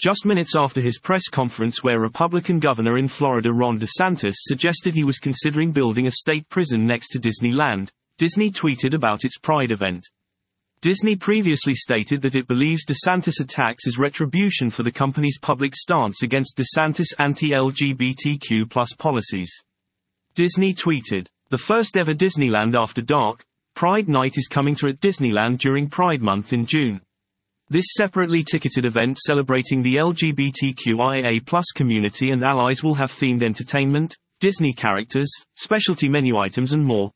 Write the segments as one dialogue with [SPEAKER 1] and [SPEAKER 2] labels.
[SPEAKER 1] just minutes after his press conference where Republican governor in Florida Ron DeSantis suggested he was considering building a state prison next to Disneyland, Disney tweeted about its Pride event. Disney previously stated that it believes DeSantis' attacks as retribution for the company's public stance against DeSantis' anti-LGBTQ+ policies. Disney tweeted, "The first ever Disneyland After Dark, Pride Night is coming to at Disneyland during Pride Month in June. This separately ticketed event celebrating the LGBTQIA+ community and allies will have themed entertainment, Disney characters, specialty menu items and more.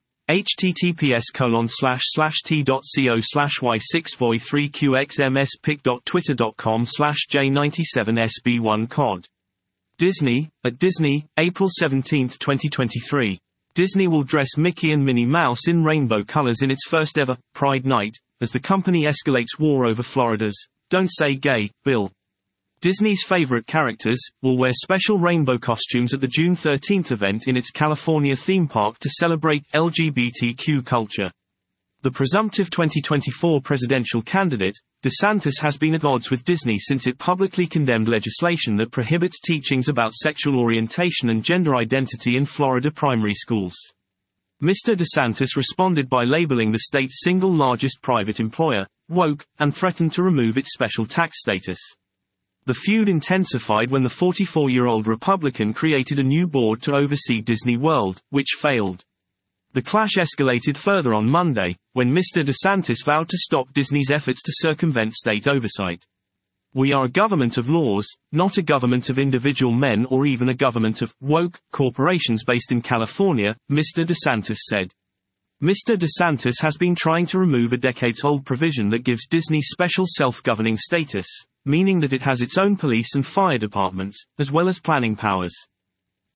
[SPEAKER 1] https://t.co/y6432qxmspic.twitter.com/j97sb1cod. Disney, at Disney, April 17, 2023. Disney will dress Mickey and Minnie Mouse in rainbow colors in its first ever Pride Night, as the company escalates war over Florida's Don't Say Gay bill. Disney's favorite characters will wear special rainbow costumes at the June 13 event in its California theme park to celebrate LGBTQ culture. The presumptive 2024 presidential candidate, DeSantis, has been at odds with Disney since it publicly condemned legislation that prohibits teachings about sexual orientation and gender identity in Florida primary schools. Mr. DeSantis responded by labeling the state's single largest private employer woke, and threatened to remove its special tax status. The feud intensified when the 44-year-old Republican created a new board to oversee Disney World, which failed. The clash escalated further on Monday, when Mr. DeSantis vowed to stop Disney's efforts to circumvent state oversight. "We are a government of laws, not a government of individual men or even a government of woke corporations based in California," Mr. DeSantis said. Mr. DeSantis has been trying to remove a decades-old provision that gives Disney special self-governing status, meaning that it has its own police and fire departments, as well as planning powers.